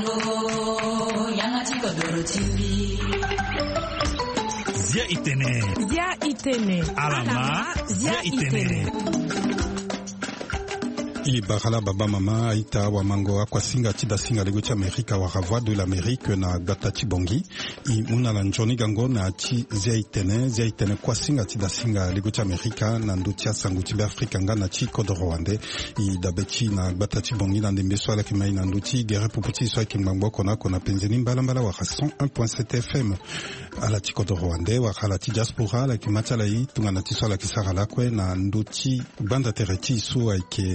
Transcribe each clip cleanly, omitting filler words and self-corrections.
Zia Itene. Alama Zia Itene. Ibarala baba mama aita wa mango kwa singa tida singa lego cha Amerika wa Voix de l'Amérique na Gatati Bongi I muna la njoni gango na chi Zia Itene kwa singa tida singa lego cha Amerika na ndutia sanguti be Afrika nga na chi kodo Rwanda I dabechi na Gatati Bongi na ndembe swala kimai na nduti gere puputi swala kimbango kona penzeni mbala wa 101.7 FM ala chi kodo Rwanda wa ala chi diaspora la kimacha la I tungana ti swala kisara la kwe na nduti banda tereti su aike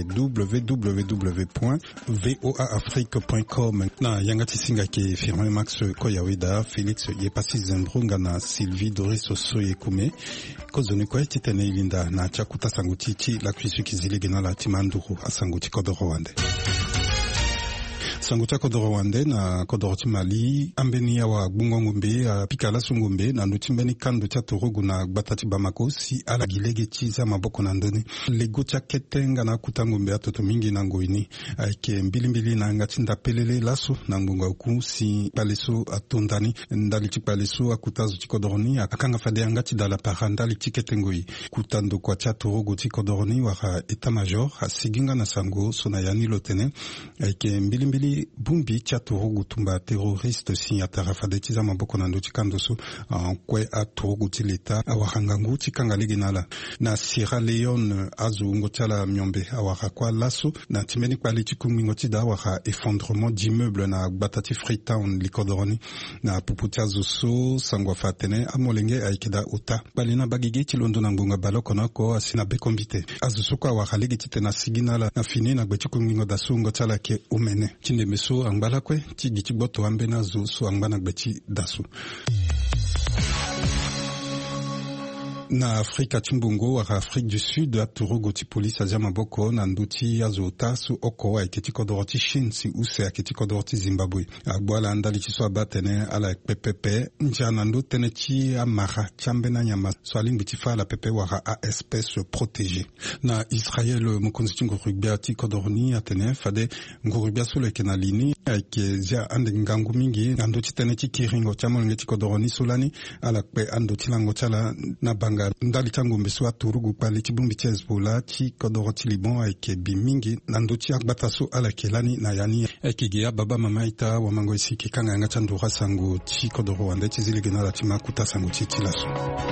www.voaafrique.com na yangati singa ke firme Max Koyaweda Felix Yepasi Zembrunga na Sylvie Doris Soye Kume kozoni kwa titene ilinda na chakuta sangutichi la kwisi kizilege na la timanduru asanguti kodo Rwanda sanguta kodo Rwanda na kodo Mali ambeni ya wa bungongombe pikala sungombe na nutimbeni kando cha Torugu na Batati Bamako si ala gilege chiza maboko na ndoni lego cha ketenga na kutangombe atoto mingi na ngoini ke mbili na ngatinda pelele laso na ngunga uku si paleso atondani ndali chipaleso akutazo chikodoroni akanga fade angati dala parandali chiketengoi kutando kwa cha Torugu chikodoroni wa eta major asiginga na sango sona yani lotene ke mbili bumbi cha Torugu tumba terroriste si atarafa tiza maboko na ndochi kandoso kwe a Torugu tileta awahangangu chikanga liginala na Sierra Leone azu ngochala myombe awakwa laso na timeni kwa lichikumi ngotida awaka effondrement d'immeuble na Batati Freetown likodoroni na puputiazo so sangwa fatene amolenge aikida uta balina bagigi chilondo na ngunga baloko nako asina bekombite azu suka wakaligi titena siginala na fini na gbechikumi ngodasu ngochala ke umene chinde meso angbala kwe chigi boto ambe na zo so angbana gbechi dasu na Afrika chimbungo wa Afrique du Sud aturugo ti police azama boko na nduti azota su oko aiketiko doroti shinsi use aketiko doroti Zimbabwe abwala andali chiso abatene ala pepepe njana ndutene chi amara chambe na nyama swali ngitifa la pepe wa a espèce protégée na Israël mukonzi chingo rugby ati kodorni atene fade ngurubia sule kenalini aike zia ande ngangu mingi nduti tene chi kiringo chamo ngetiko doroni sulani ala pe anduti lango chala na banga ndali changu mbeswa Torugu pali chibumbi chezbola chi kodoroti libon aike bimingi nandochi akbataso ala kelani na yani aike gea baba mama ita wa mango isiki kanga nga chandura sangu chi kodoro wande chizile genala chima kuta sangu chi tilaso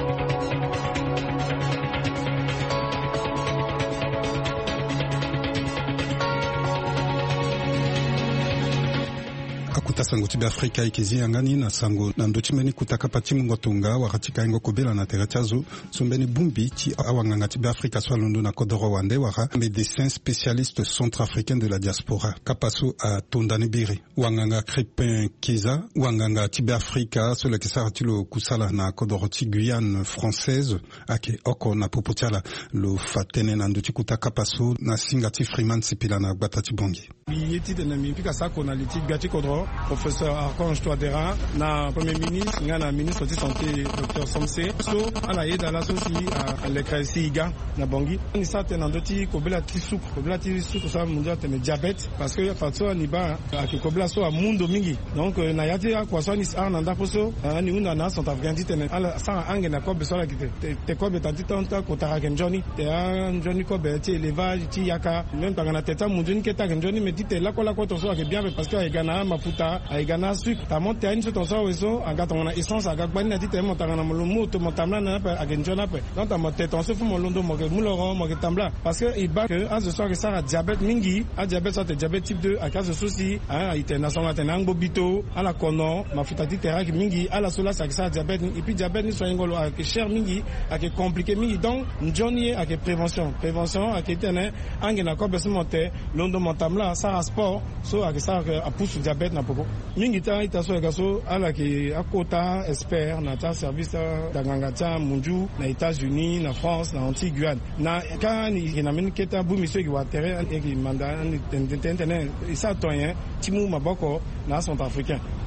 kuta sango tibe Afrika ikizi angani na sango na ndochimeni kutaka pati ngotunga wakati kaingo kubela na terachazo sombeni bumbi ti awanganga tibe Afrika swalondo na kodoro wande waka médecin spécialiste centrafricain de la diaspora kapaso a tondani biri wanganga Crépin Kiza wanganga tibe Afrika sole kisara tilo kusala na kodoro ti Guyane française ake oko na popotala lo fatene na ndochi kutaka paso na singati Freeman Sipila na batati bongi yeti de na mipika sako na liti gati kodoro professeur Archange Touadéra na premier ministre ngana ministre de santé docteur Somse so ala yeda la sosi a lekrasi iga na bongi ni sate na ndoti kobela ti sucre so mundia tene diabète parce que fatso ni ba akikobela so a mundo mingi donc na yati kwa so ni ar na ndaposo ni una na sont africain tene ala sa ange na kobe so la kite te kobe tati tonta ko taraka njoni te njoni kobe ti élevage ti yaka même tangana teta munduni keta njoni me ti te la ko to so ke bien parce que egana mafuta aigana sucre ta monte une sur ça weso agato na essence agagbani na tite montana na molomo to montamla na pa agenjona pa donc ta monte ton se fu molondo mo ke muloro mo ke tambla parce que il bat que à ce soir que ça a diabète mingi a diabète soit diabète type 2 à cause de souci a international tenango bito à la kono mafuta tite ha mingi à la sola ça diabète et puis diabète ni so ngolo a que cher mingi a que compliqué mingi donc njoni a que prévention a que tene angena ko beso monte londo montamla ça sport so a que ça a pousse diabète na poko mingi ta ita so gaso ala ki akota expert na ta service danganga ta munju na États-Unis na France na Antigua na kani na minketa bu miso ki watere e ki manda ni tentene isa toyen timu maboko na sont africain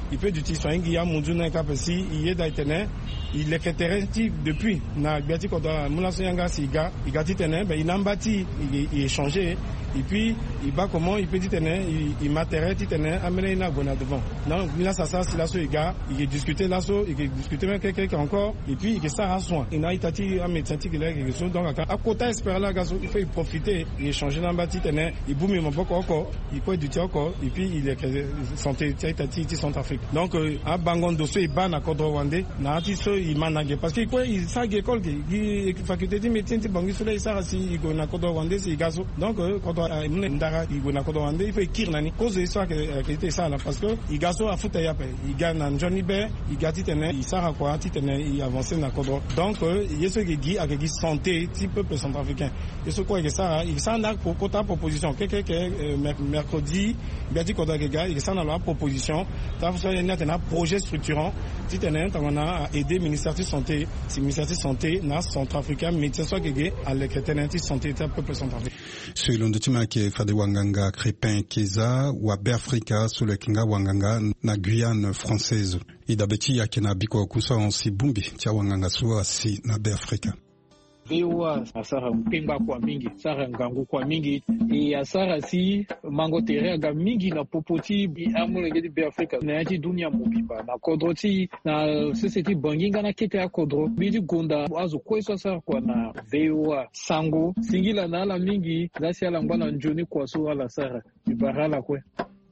il peut utiliser un guia munduna kapesi il est d'aitene il est créatif depuis na biati ko da mulaso yanga siga igati tene ben il ambati il échanger et puis il va comment il peut dire tene il matériel tene amener na gona devant non là ça c'est là so iga il discuter là so il discuter même quelqu'un encore et puis il ça a soin il a itati a médecin qui là quelque chose donc à côté espère là gazo il faut profiter il échanger na bati tene il boumi mon boko encore il peut du encore et puis il est santé itati Centrafrique donc à bangon dossier il ban à Kodrowande na ti so il manage parce que quoi il ça école qui faculté de médecine ti bangi sula ça si il go na Kodrowande c'est gazo donc quand on ndara il go na Kodrowande il faut écrire nani cause ça que était ça là parce que il gazo a fouta ya il gagne en Johnny Bear il gati tene il sara quoi ti tene il avance na Kodro donc il y a ce qui a qui santé ti peuple centrafricain et ce quoi que ça il s'en a pour ta proposition mercredi biati Kodro gars il s'en a la proposition ça faut il y a un projet structurant ti tene on a aider ministère de santé si ministère de santé na centrafricain médecin soit que à l'écrétien santé peuple centrafricain selon document qui fait de Wanganga Crépin Keza ou Africa sur le Kinga Wanganga na Guyane française idabeti yake na biko kusa onsi bumbi tia Wanganga so asi na Africa VOA asara mpemba kwa mingi sara ngangu kwa mingi asara si mango terega mingi na popoti amulengedi be Africa na yati dunia mobimba na kodroti na society banginga na kete ya kodro bidi gonda azu kweso sara kwa na VOA sango singila na ala mingi zasi ala ngwana njoni kwa so ala sara ibarala kwe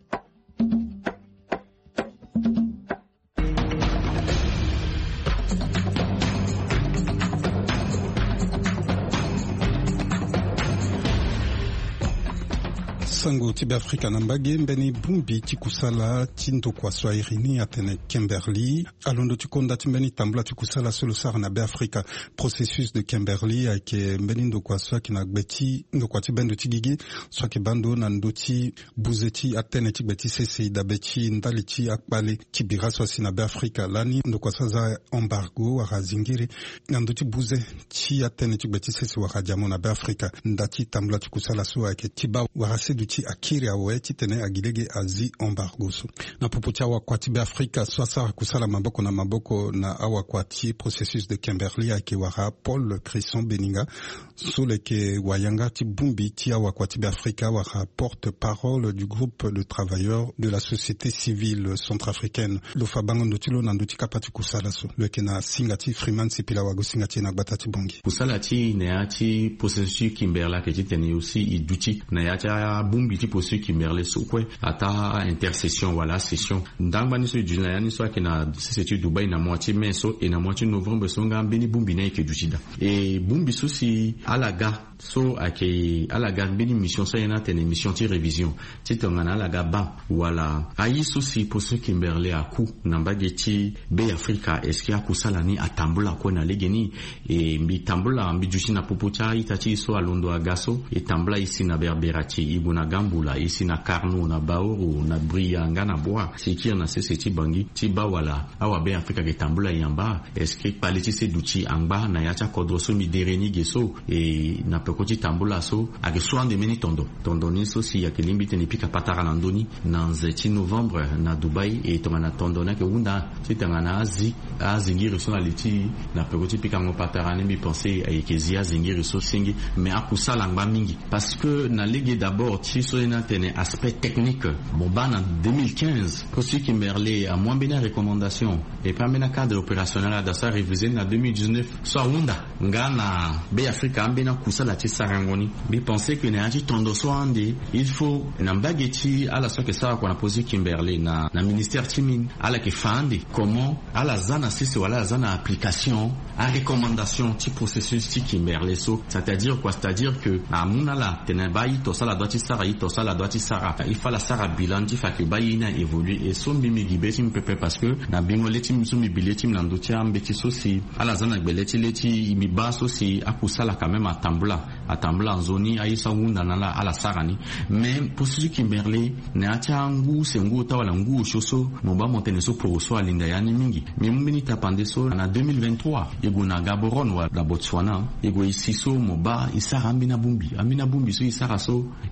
sango tibe Afrika na mbage mbeni bumbi tikusala tindo kwa swairini atene Kimberley alondo tikonda timbeni tambla tikusala solo sar na be Afrika processus de Kimberley ake mbeni ndo kwa swa kina gbeti ndo kwa tibendo tigigi swa ke bando na ndoti buzeti atene tigbeti sese da beti ndali ti akpale tibira swa si na be Afrika lani ndo kwa saza embargo wa razingiri na ndoti buze ti atene tigbeti sese wa radiamo na be Afrika ndati tambla tikusala so ake tiba wa rasedu akiri awe titene agilege azi embargoso na popotia wa kwati be Afrika swasa kusala maboko na maboko na awa kwati processus de Kimberley ake wara Paul Crisson Beninga sole ke wayanga ti bumbi ti awa kwati be Afrika wara porte-parole du groupe de travailleurs de la société civile centrafricaine lo fabango ndotilo na ndoti kapati kusala so le kena singati Freeman Sipila wago singati na batati bongi kusala ti ne ati processus Kimberley ke titene aussi iduti na ya bumbi ti posu Kimberley sokwe ata intercession wala session ndangba ni so juna ni so kena c'est Dubai na moitié mai so et na moitié novembre so ngambeni bumbi na ke duchida et bumbi so si alaga so ake alaga beni mission so yana tene mission ti révision ti tongana alaga ba wala ayi so si posu Kimberley aku namba geti be Afrika eski akusala ni atambula ko na legeni e mbi tambula mbi duchina popocha itati so alondo agaso e tambula isi na berberati ibuna gambula isi na karno na baoro na brianga na boa sikir na seseti bangi tiba wala awa be Afrika ke tambula yamba eske paleti se duchi angba na yacha kodroso mi dereni geso e na pekoti tambula so ake soan de meni tondo ni so si yake limbite ni pika patara na ndoni na 7 novembre na Dubai e tongana tondo na ke unda titangana azingiri so na liti na pekoti pika ngo patara ni mi penser ayeke zia zingiri so singi mais akusala ngba mingi parce que na ligue d'abord si so ina tene aspect technique bon ban en 2015 posu Kimberley a moins bien recommandation et pas bien cadre opérationnel da sa révisé na 2019 so unda ngana be Afrika ambena kusala ti sarangoni bi penser que na ati tondo so ande il faut na bageti ala so que ça qu'on a posé Kimberley na ministère timin ala ke fande comment ala zana sisi wala zana application a recommandation ti processus ti Kimberley so c'est-à-dire quoi c'est-à-dire que amuna la tene bayi to sala doit sara to sala doit sara il faut la sara bilan ti fa ke bayi na évoluer et so mi gibeti mpepe parce que na bingole ti so mi bileti mlando ti ambeti so si ala zana gbeleti leti mi baso si akusala quand même atambula nzoni aisa wunda na la ala sara ni mais processus Kimberley na atia ngu sengu ta wala ngu shoso moba montene so pour so alinda yani mingi mi mbini tapande so na 2023 yego na Gaborone wa la Botswana yego isiso moba isara ambina bumbi so isara so elinda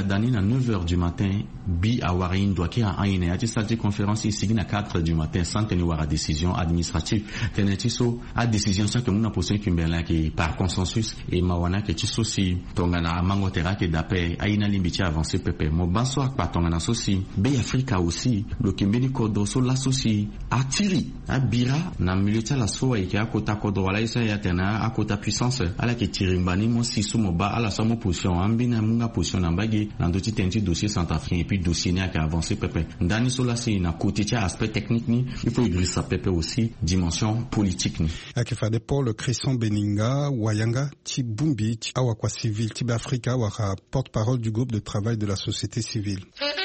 dani na 9h du matin bi awari ndoki a aine ya ti conférence ici na 4h du matin sans tenir wara décision administrative teneti so a décision ça que muna position kimbela ki par consensus et mawana ke tiso si tongana mangotera ke d'après aina limbitia avancer pepe mo banso akpa tongana so si be Africa aussi le kimbeni kodo so la so si atiri abira na milita la so e ke akota kodo wala isa ya tena akota puissance ala ke tirimbani mo si so mo ba ala so mo position ambina munga position na mbagi na ndoti tenti dossier centrafricain et puis dossier ni a avancer pepe ndani so la si na côté aspect technique ni il faut écrire ça pepe aussi dimension politique ni akifade Paul Cresson Beninga Wayanga Tibumbi Awakwa civil Tibe Africa wara porte-parole du groupe de travail de la société civile.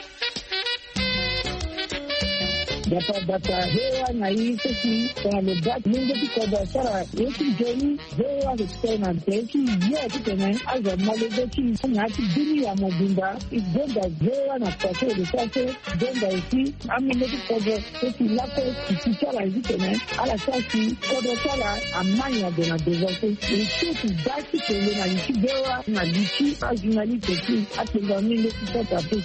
Data hewa na hii sisi kwa mebaki mingi kwa sara yetu jeni hewa tena teki yetu tena aza malezeki na kidini ya mobimba igonda hewa na pato de sase gonda isi amene kwa sisi lapo kichara hizi tena ala sasi kwa sala amanya de na devote isi dati tena na isi hewa na lichi ajinali teki atenga mingi kwa tapu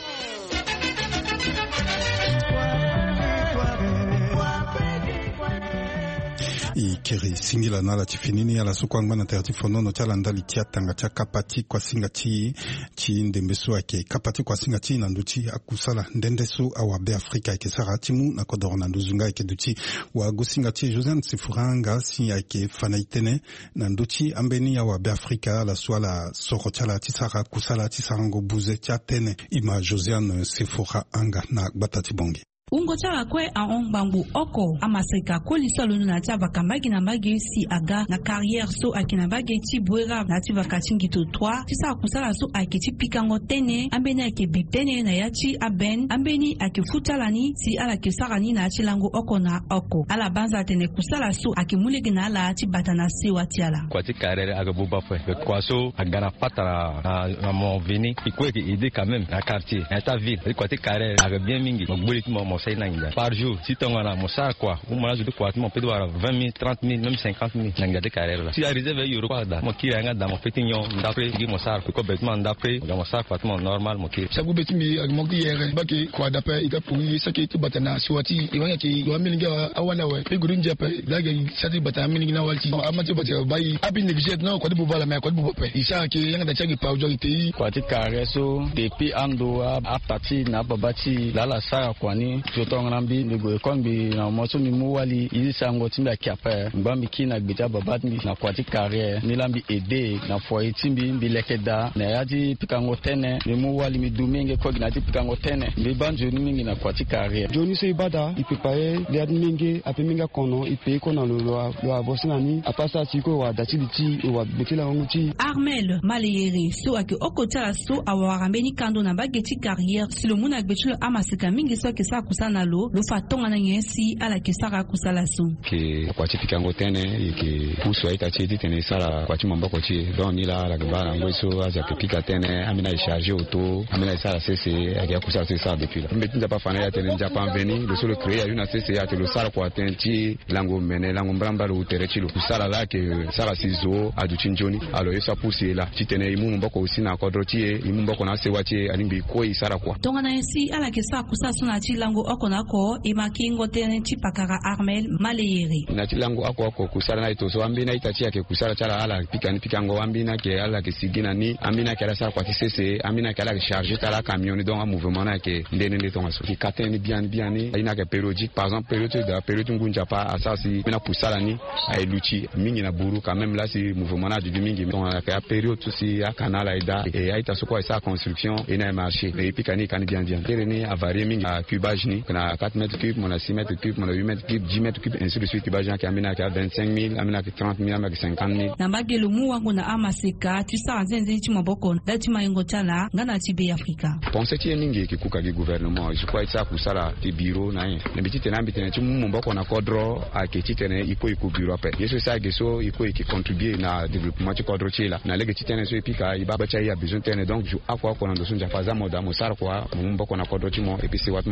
ikeri singila na la tifinini ala sukwangwa na tertifono no chalanda litia tanga cha kapati kwa singa chi ndembeso ake kapati kwa singa chi nanduchi akusala ndendeso awabe Afrika ake saratimu na kodorona nduzunga ake duchi wa gusinga chi Josiane Sifuranga si ake fanaitene nanduchi ambeni awabe Afrika la swala soko chala tisara kusala tisarango buze cha tene ima Josiane Sifuranga na batati bongi ungo chala kwe a ongbambu oko amaseka kolisa lunu na tia bakambagi na mbagi si aga na carrière so akina mbagi ti bwera na tia bakatingi to 3 tisa kusala so akiti pikango tene ambeni ake biptene na yachi aben ambeni ake futalani si ala kisarani na ati lango oko na oko ala banza tene kusala so akimulegi na ala ati batana siwa tiala kwa ti carrière aga buba fwe kwa so agana patara na mon vini ikwe ki idée quand même na quartier na ta ville kwa ti carrière aga bien mingi mbuli ti mo par jour, si tu as mon sac, quoi, ou moi je dois quoi, mon pédo à 20 000, 30 000, même 50 000, n'engage de carrière là. Si la réserve est euro, mon qui est dans mon petit nion, d'après, mon sac, quoi, bêtement, d'après, mon sac, quoi, normal, mon qui. Ça vous bêtise, mais mon qui est, baki, quoi, d'après, il a pour lui, ça qui est tout batana, soit-il, il va y avoir un à one hour, les green japé, là, il s'est dit, batana, mini, na walti, amateur, batana, bayi, abin négligé, non, quoi, de pouvoir la mer, quoi, de pouvoir payer. Il s'est qui est, il pas aujourd'hui. Quoi, tu carrière, so, depuis Ando, à partir, n'a pas bâti, là, la sac, quoi, ni, je t'en rambi, le kombi, na moto mi muwali, il s'est engouti à Kiapé, Mbambi qui n'a pas battu, na quoi, tu carrière, ni lambi aidé, na foyer, timbi, bilekeda, na yadi, pikango tene, mi muwali, mi domingue, quoi, na ti pikango tene, mi banjo, mingi, na quoi, tu carrière. Johnny Seibada, il peut payer, les admingue, a peminga kono, il peut qu'on a le abossinani, a passé à Tiko, ou à Datiliti, ou à Betila Onguti. Armel, Maléri, so a que Okota, so a Warambeni Kando, na bageti carrière, si le moun a betul amasika mingi, so que ça kusana lo, le faton na yensi, à la kesara kusala so. Que, quoi, tu pikango tene, et que, pour soi, t'as dit, tene, ça, la, quoi, tu m'en bats, donc, ni la gabara, ngoiso, aza, pika tene, amina, chargé auto, amina, ça, la CC, et a kusala, c'est ça, depuis là. Mais tu n'as pas fané, à tene, n'as pas venu, le seul créé, à une CC, à tele, ça, quoi, tenti, lango mene, lango bramba, le terrechi, le kusala là, que, ça, la ciseau, à du chinjoni, alors, ça pousse là, tu tenais, il m'emboko aussi, na kodrotier, il m'emboko na sewatier, alimbi, quoi, il sara quoi. Donc, on a ainsi, à la kesara kusala, son ati, lango okonako, et makingo tene, tipakara, Armel, Maléri. Nati lango ako, kusala na ito, so, ambina, itachi, ke kusala, chala, ala, pikango, ambina, ke, ala, ke sigina, ni, ambina, ke, ala, sa, quoi, CC, ambina, ke, ala, ke chargé, tala, camion, donc, un mouvement, que, ndene, ton asso. Qui catène bien, il n'a que périodique, par exemple, période, ngunja pas, à ça, si, mena, kusala, ni, à eluchi, mingi, na buru, quand même, là, si, mouvement, du mingi, donc, à période, aussi, à canal, aïda, et à ita, so, quoi, sa construction, et n'a marché, et puis, cani, bien, terrené, à varier, mingi, à cubage, ni, qu'on a 4 mètres cubes, on a 6 mètres cubes, on a 8 mètres cubes, 10 mètres cubes, ainsi de suite, cubage, qui amène à 25 000, amène à 30 000, amène à 50 000. Nambage le mou wangu na amaseka, tu sa nzenze ti maboko, dati mayengo tala, ngana tibe Afrika. Pensez qu'il y a mingi qui kuka du gouvernement, je crois que ça pour ça là, des bureaux, na rien. Les petits tenants, bitene, tu maboko na kodro, à qui titene, il faut bureau après. Yesu ça, gesso, il faut qui contribuer na développement du kodro là. Na les petits tenants, so epika, il baba chai a besoin de tenir, donc je à quoi qu'on a besoin de faire ça, moda, mosar quoi, maboko na kodro timo, et puis c'est what moi de chinjoni.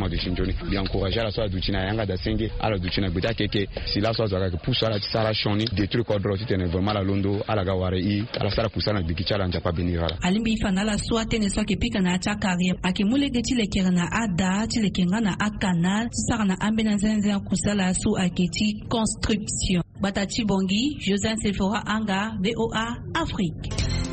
doni bien encourager la soit duchina yanga da senge ala duchina bita keke si la soit zaka pousse ala tsara shoni détruire kodro titene vraiment la londo ala ga ware i ala sara kusana bikicha la njapa benira alimbi fana la soit tene soit kepika na cha carrière akimule geti le kerana ada ti le kenga na akanal sara na ambena zenze kusala su aketi construction Batati Bongi, Josin Sephora Anga, VOA Afrique.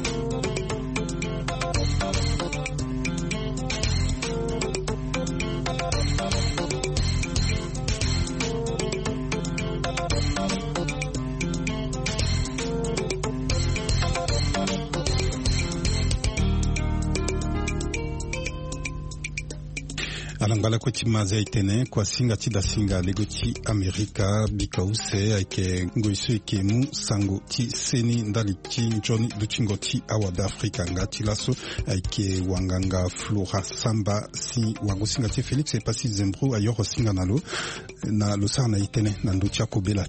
alangala kweti maze itene kwa singa tida singa legoti Amerika bikause aike ngoiso ikemu sango ti seni ndali ti njoni duchingo ti awada Afrika ngati laso aike wanganga Flora Samba si wagosinga ti Felix e pasi zembro ayoro singa nalo na losana itene na ndocha kobela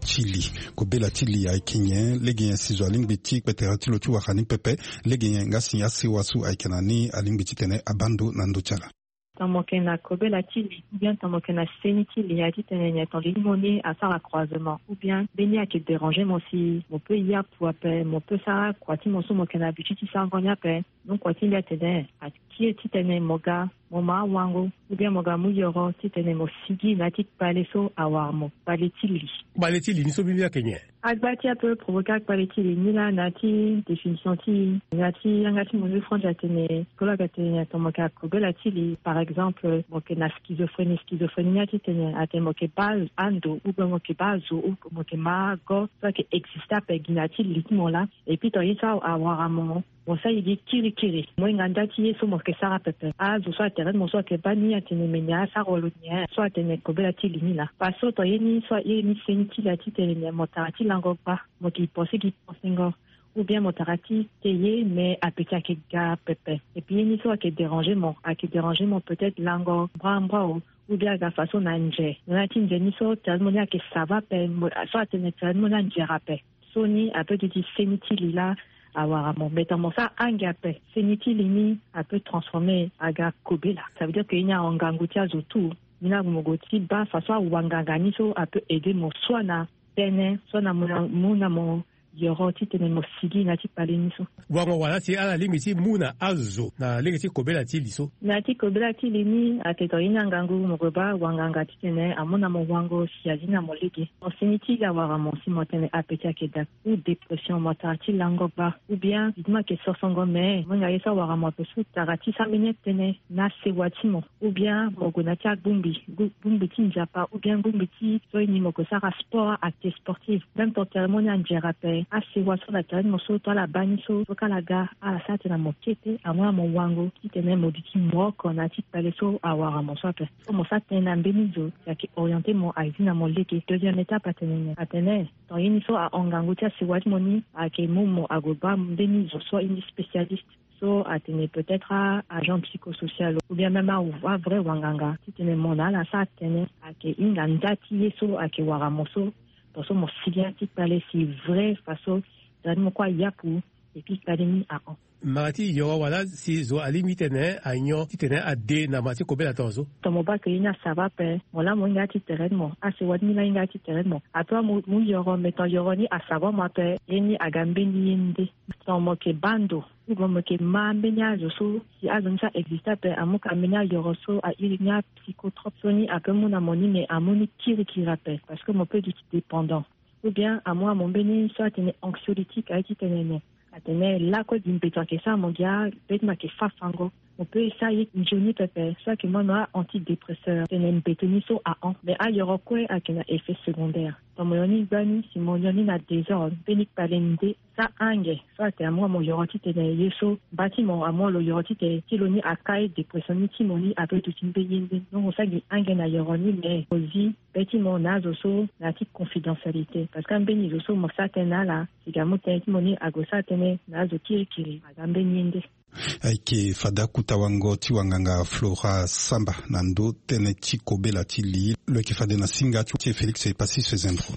chili aike nye legenye sizwa lingbiti kweterati lotu wakani pepe legenye ngasi yasi wasu aike nani alingbiti tene abando na ndochala Tamoke na kobela tili, ou bien tamoke na seniti li a dit tenenya ton limoni à ça croisement, ou bien béni à qui déranger mon si, mon peu y a pour apé, mon peu ça, quoi ti mon sou mon kena bichi ti sa ngoni apé, donc quoi ti li a tene, à qui est ti tene moga, moma wango, ou bien moga muyoro, ti tene mo sigi na ti paleso awarmo, paletili. Paletili, ni so bibia kenye. Agbati a peu provoquer paletili, ni la nati, définition ti, nati, angati mon franc jatene, kola gatene, tamoke a kobela tili, par exemple, moke na schizophrénie nati tene, ate moke bal ando, ou bien moke bazo, ou moke mago, ça qui existe à peginati, litimo là, et puis t'as ça awaramo. Bon, ça, il dit kiri. Moi, nganda tiye so moke sara pepe. Ah, zo soit terrain, mon soit ke bani atene menya, sa rolonia, soit atene kobela tili la. Paso, to yeni, soit yeni senti la titene, motarati lango ba, moki pense ki pense ou bien motarati teye, mais à petit akega pepe. Et puis, yeni soit ke déranger mon peut-être lango, brambao, ou bien la façon nanje. Nati njeni so, termonia ke sava pe, soit atene termonia njerape. Soni, a peu de seniti lila, awaramo metamo ça angape seniti lini a peut transformer aga kobela ça veut dire que ina ongangutia zotu ina mogoti ba façon wanganga niso a peut aider mo swana tene swana muna mo yoro ti tene mo sigi na ti pale niso wango wala ti ala lingi ti muna azo na lingi ti kobela ti liso na ti kobela ti lini ateto ina ngangu mogoba wanganga ti tene amuna mo wango siazina mo ligi o siniti la wara mo si motene apetia keda ou dépression motati lango ba ou bien ditma ke sosongo me monga yesa wara mo pesu tarati sa minute tene na sewati mo ou bien mogona ti bumbi ti njapa ou bien bumbi ti so ni mo ko sara sport acte sportif même ton cérémonie njerape asi waso la tani moso to la baniso to kalaga ala sate na mokete amwa mo wango kitene modiki moko na ti paleso awara mo sope mo sate na mbenizo ya ki orienté mo aizina mo leke deuxième étape atene to yini so a ongango tia siwati moni a ke mo agoba mbenizo so une spécialiste so atene peut-être à agent psychosocial ou bien même à vrai wanganga kitene mona la satene a ke inganda ti yeso a ke wara moso so mo sigia ti pale si vrai façon dan mo kwa yapu et puis kademi a on Marati yo wala si zo alimitene anyo titene ade na mati kobela tonzo to mo ba ke ina sava pe mola mo ngati terrain mo ase wadmi la ngati terrain mo atwa mo yoro meto yoro ni asava ma pe eni agambe ni yende to mo ke bando ou mo ke mambenya zo so si azonsa exista pe amuka menya yoro so a irinya psychotrope soni a pe mo na moni me amoni kiri rappelle parce que mon peu du dépendant ou bien à moi mon béni soit une anxiolytique a été tenene atene la ko dimpeto ke sa mon dia betma ke fafango on peut essayer une journée pepe soit que moi antidépresseur tenen betoni so a an mais a yoro ko a kena effet secondaire dans mon yoni bani si mon yoni na désordre benik palende sa ange soit à moi mon yoroti tenen yeso bâtiment à moi le yoroti te tiloni akai dépression ni timoni a peu tout timbe yende donc ça gi ange na yoroni mais aussi bâtiment na zo la petite confidentialité parce qu'un beni zo mo satena la sigamo timoni agosa tene na zo kiri agambe nyende aike fada kutawango ti wanganga Flora Samba nando tene ti kobela ti li le ki fade na singa ti Félix e pasi se zembro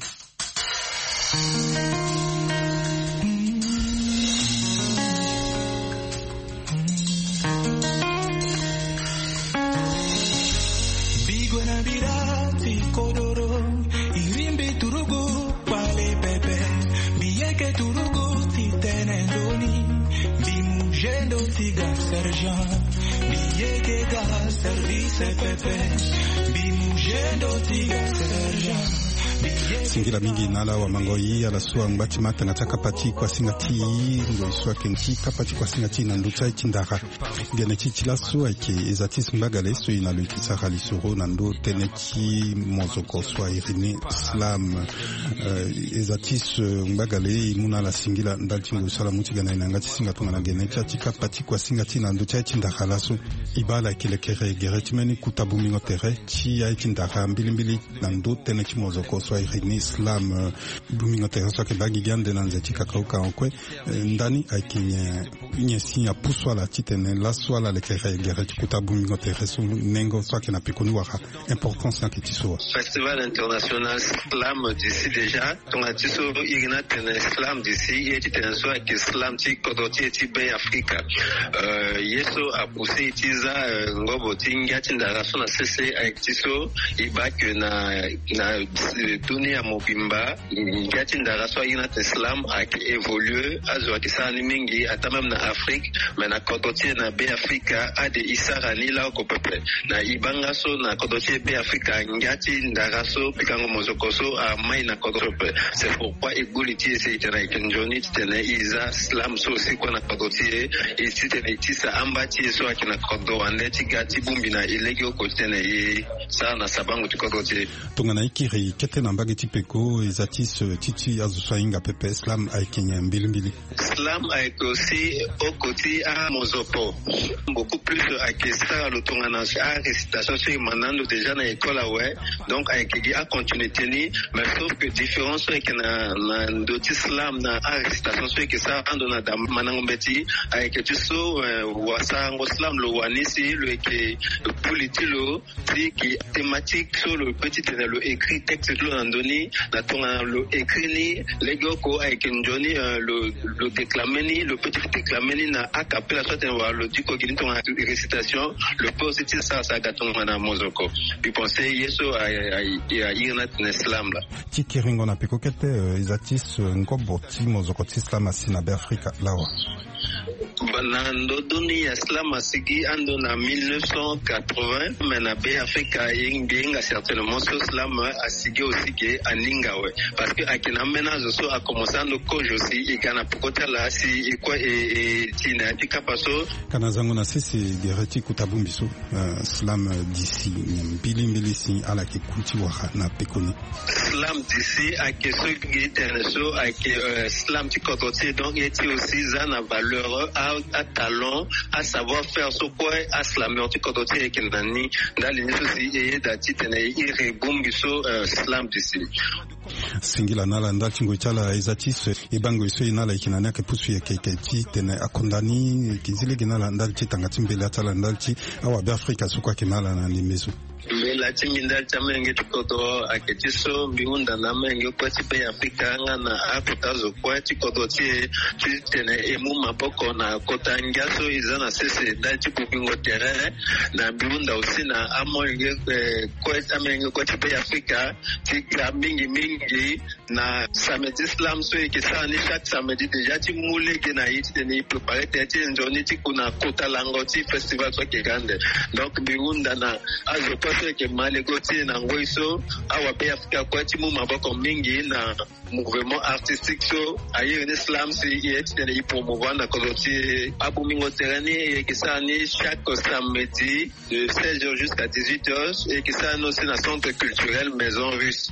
Bigwe Banabirati kodoro irimbi turugu pale pepe biyeke turugu titenendoni bimujendo tiga sergent biyeke ga service pepe bimujendo tiga sergent singila mingi nala wa mangoi ala suang bati mata ngata kapati kwa singati ndo iswa kenki kapati kwa singati na nducha kindara gene chichila suwa ke ezatis mbagale so ina lo kisara lisoro na ndo teneki mozoko swa irine slam ezatis mbagale imuna la singila ndalti ngo sala muti gana ina ngati singatonga na gene chachi kapati kwa singati na nducha kindara laso ibala kile kere geretimeni kutabumi ngotere chi ya kindara mbilimbili na ndo teneki mozoko swa irine Islam bumingo tereso ke bagi gande na nzeti kakauka onkwe ndani aikinye sinya puswala titene la swala le kere gere tikuta bumingo tereso nengo swake na pikonu waka importance na kitiso Festival international Islam d'ici déjà ton tiso irina ten Islam d'ici et titene so ak Islam ti kodoti ti be Afrika yeso a poussé tiza ngobo tinga tindara so na cc ak tiso ibak na dunia mobimba ngati ndara so ina Islam ak évoluer azo kisani mingi ata même na Afrique mais na kodotie na be Afrika ade isara ni la ko pepe na ibanga so na kodotie be Afrika ngati ndara so pikango mozokoso a mai na kodope c'est pourquoi égalité c'est itera kenjoni tene isa Islam so si ko na kodotie et tene tisa ambati so akina kodo ande tigati bumbi na ilégio ko tene e sa na sabango tikodotie tongana ikiri ketena mbageti peko ezatis titi azusainga pepe Islam aikenya mbilimbili Islam aiko aussi au côté à Mozopo beaucoup plus akesa lotongana a récitation sur manando déjà na école ouais donc aikegi a continuité ni mais sauf que différence avec na ndoti Islam na a récitation sur que ça andona da manangombeti aiketu so wasa Islam lo wanisi le ke politilo qui thématique sur le petit le écrit texte lo andoni na tonga lo écrit ni legoko aikenjoni le déclamer ni le petit déclamer ni na a capella soit le diko qui tonga récitation le positif ça gatonga na mozoko puis penser yeso a irna Islam la tikiringo na pikokete ezatis ngobo ti mozoko ti Islam asina be Afrika lawa banando doni Islam asigi ando na 1980 mais na be Afrika inga certainement so Islam asigi aussi ke aninga we parce que akina menazo so a commencé à nous coach aussi et kana pokota la si quoi et tina tika paso kana zangu na sisi gereti kutabumbiso Islam d'ici mbili si ala ke kuti wa na pekoni Islam d'ici a que ce qui est so a que Islam ti kodoti donc est aussi zana valeur à talent à savoir faire so quoi à Islam ti kodoti e kenani ndali ni aussi e dati tene irebumbiso Islam d'ici singila nala ndalti ngoichala ezatis ibango iso inala ikinana ke pusu ye keketi tene akondani kizile ginala ndalti tangati mbele atala ndalti awa be Afrika sokwa kinala na limezo mbela timindal chamenge tikodo aketiso miunda na menge kwa tipe Afrika ngana akutazo kwa tikodo tie tene emu maboko na kotanga so izana sese ndalti kupingo terrain na miunda aussi na amonge kwa tamenge kwa tipe Afrika tika mingi na samedi Islam so ikisani chaque samedi déjà ti mule ke na iti tene préparer tete njoni ti kuna kota langoti festival so ke grande donc miunda na azo parce que malégoti na ngoiso awa be Afrika kwa ti mu maboko mingi na mouvement artistique so aye en Islam si yeti tene promouvoir na koloti abumingo terani et kisani chaque samedi de 16h jusqu'à 18h et kisani aussi na centre culturel Maison Russe.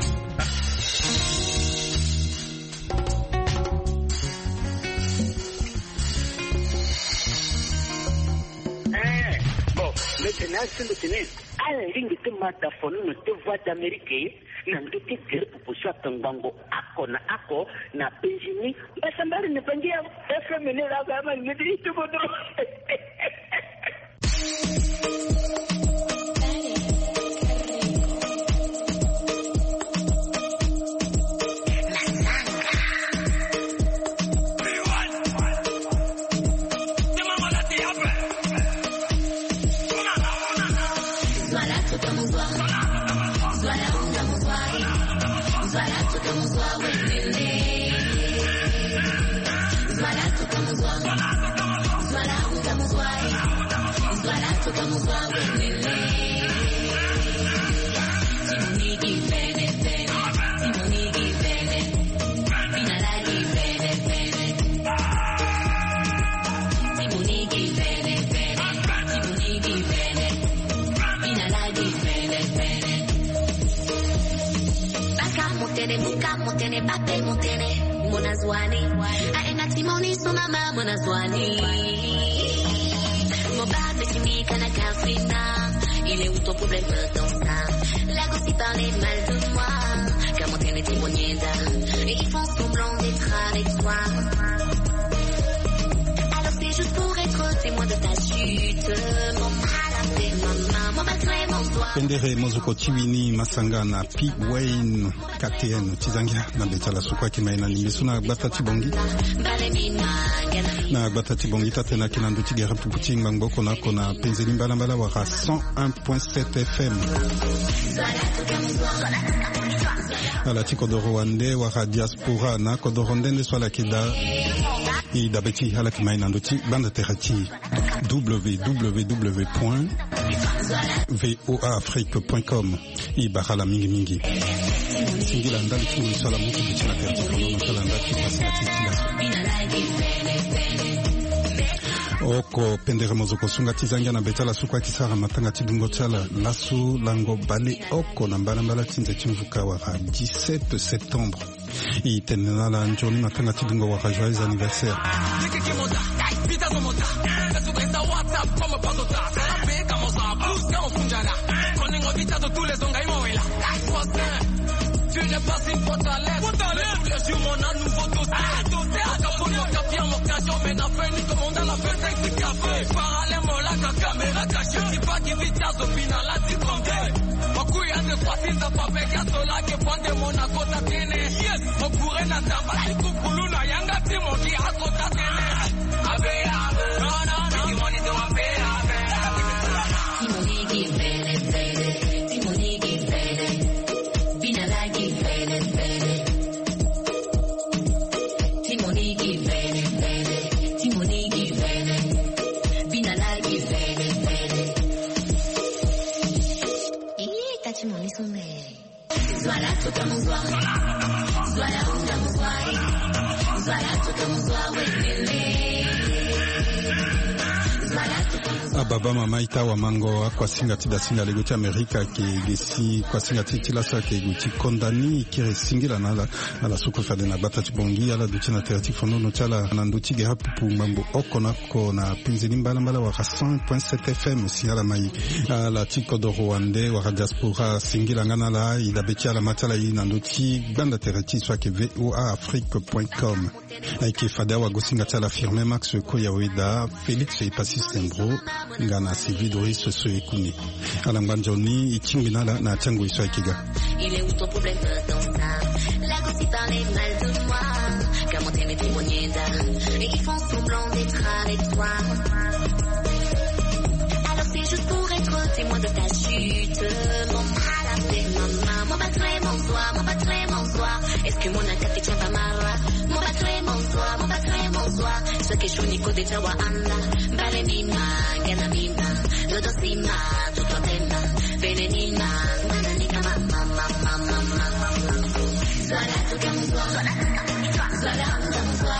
Maintenant, à la ligne de Mataphone, nous te voix d'Amérique, n'a pas été clair pour pousser à Tangango, Ako, n'a pas gêné, mais ça m'a ne pas dire, FMN la gamme, me dit tout le monde. Voilà, tout comme on voit. Mutene bape mutene monazwani aenga timoni sonama monazwani mobabe kimika na kafina il est où ton problème dans ça la gossip parlait mal de moi car mutene timonienda et ils font semblant d'être avec toi alors c'est juste pour être témoin de ta chute mon malade maman mon batrait mon doigt Pendere Mozuko Chiwini Masanga na P. Wayne KTN Chizangia na betala sukwa kimaina nimbesuna gbata chibongi na gbata chibongi tatena kinandu chigera pupuchi ngangoko na kona penzeli mbala wa 101.7 FM ala chikodo Rwande wa diaspora na kodo Rwande swala kida idabeti hala kimaina nduchi banda terachi www.voaafrique.com ibahala mingi singila ndali tu sala mutu bichina terti kono sala ndaki pasina titila oko pendere mozoko sunga tizangia na betala sukwa kisara matanga tidungo chala lasu lango bale oko na mbala tinze chimvuka wa 17 septembre itenena njoni matanga tidungo wa joyeux anniversaire tu n'es pas une boîte à lettres. Tous les jours, mon un nouveau dossier. Akapono, Kapia, mon cachot, mais n'a fait ni commande à la fête avec du café. Parallèlement, la caméra cachée. Qui pas qui vite à Zopina, la dit Moku ya de fois, si ça pas fait gâteau là, qui prend de Monaco, ta tienne. Yes, Moku na tamba, si Kukulu na yanga, Timo, qui a kota tienne. Abe, non, Timoni de Wape, Abe. Timoni qui fait, Timoni qui fait. Baba mama ita wa mango kwa singa tida singa legoti Amerika ke gesi kwa singa titila sa ke guti kondani kire singila na la suko fade na bata tibongi ala duti na terati fono no chala na nduti ge hapu mambo okona ko na pinzeli mbala wa 100.7 FM si ala mai la tiko do Rwande wa diaspora singila ngana la ida beti ala matala yi na nduti banda terati so ke voaafrique.com ke fada wa gosinga chala firme Max Koyaweda Félix et Passis Sembro ngana sividori soso ekuni alanganjoni ichimbinala na chango iso akiga il est où ton problème dans ça la gossip parlait mal de moi car mon thème est témoignenda et ils font semblant d'être avec toi alors c'est juste pour être témoin de ta chute mon malade maman mon batterie mon doigt est-ce que mon akati tient pas mara mon batterie mon doigt ce que je nico de tawa anda bale mima gana mima dodo sima tutto tema venenina mananika mama zalatu kamuzwa zalatu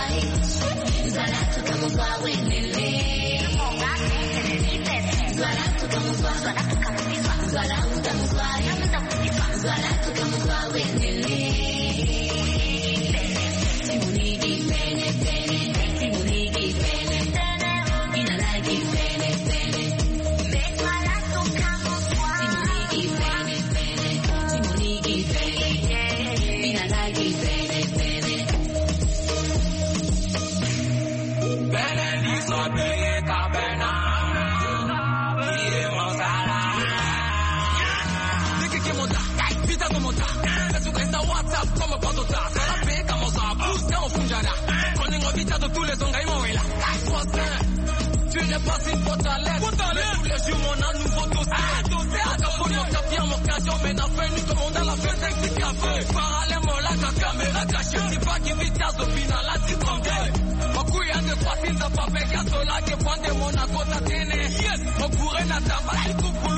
kamuzwa wenele zalatu kamuzwa wenele Tu n'es pas une boîte à lettres. Mais tous les jours, on a un nouveau dossier. Acapone, mon capier, mon cachot, mais n'a fait ni commande à la fête avec des cafés. Parallèlement, la caméra cachée. Si pas qui vit au final, là, tu t'engueules. Makuya de quoi, si ça pas fait, y'a cela qui prend des monaco, t'as tenu. Yes, on pourrait n'attendre pas,